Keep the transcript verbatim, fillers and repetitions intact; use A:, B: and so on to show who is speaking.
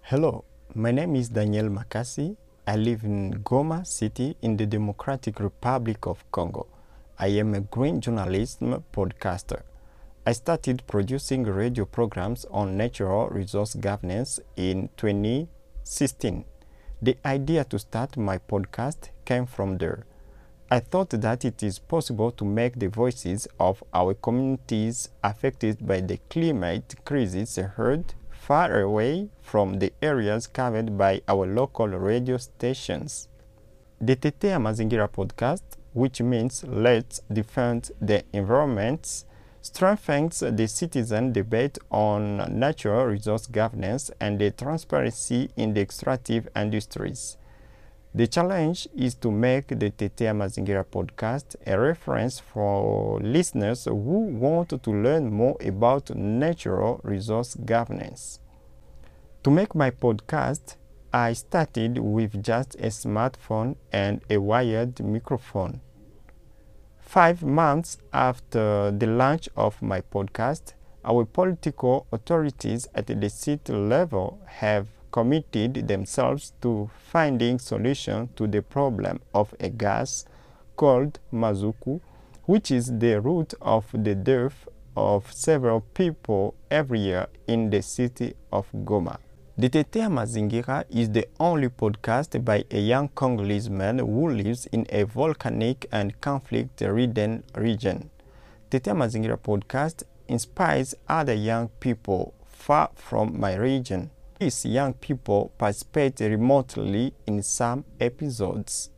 A: Hello, my name is Daniel Makasi. I live in Goma City in the Democratic Republic of Congo. I am a green journalism podcaster. I started producing radio programs on natural resource governance in twenty sixteen. The idea to start my podcast came from there. I thought that it is possible to make the voices of our communities affected by the climate crisis heard far away from the areas covered by our local radio stations. The Tetea Mazingira podcast, which means Let's Defend the Environment, strengthens the citizen debate on natural resource governance and the transparency in the extractive industries. The challenge is to make the Tetea Mazingira podcast a reference for listeners who want to learn more about natural resource governance. To make my podcast, I started with just a smartphone and a wired microphone. Five months after the launch of my podcast, our political authorities at the city level have committed themselves to finding solution to the problem of a gas called mazuku, which is the root of the death of several people every year in the city of Goma. The Tetea Mazingira is the only podcast by a young Congolese man who lives in a volcanic and conflict-ridden region. Tetea Mazingira podcast inspires other young people far from my region. These young people participate remotely in some episodes.